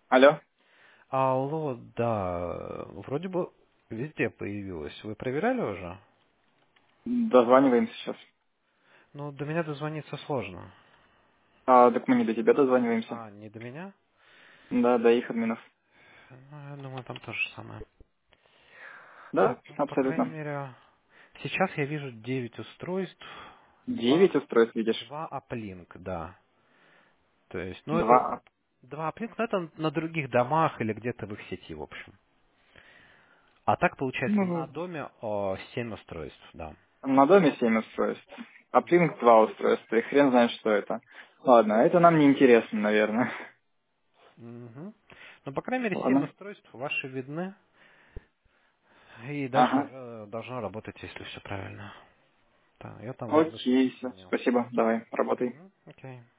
Алло, Алло, да, вроде бы везде появилось. Вы проверяли уже? дозваниваемся сейчас. Ну, до меня дозвониться сложно. Так мы не до тебя дозваниваемся. А, не до меня? Да, до их админов. Ну, я думаю, там то же самое. Да, Ну, по крайней абсолютно. мере, сейчас я вижу 9 устройств, 2, 9 устройств видишь? 2 аплинк, да. То есть, ну, это Два. 2 аплинк, но это на других домах или где-то в их сети, в общем. А так, получается, на Ну, доме 7 устройств, да. на доме 7 устройств. Аплинк 2 устройства, и хрен знает, что это. Ладно, это нам не интересно, наверное. Мгм. Ну, по крайней мере, 7 Ладно. устройств ваши видны. И дальше Ага. уже должно работать, если все правильно. Да, я там Окей, все. изменил. Спасибо. Давай, работай. Окей.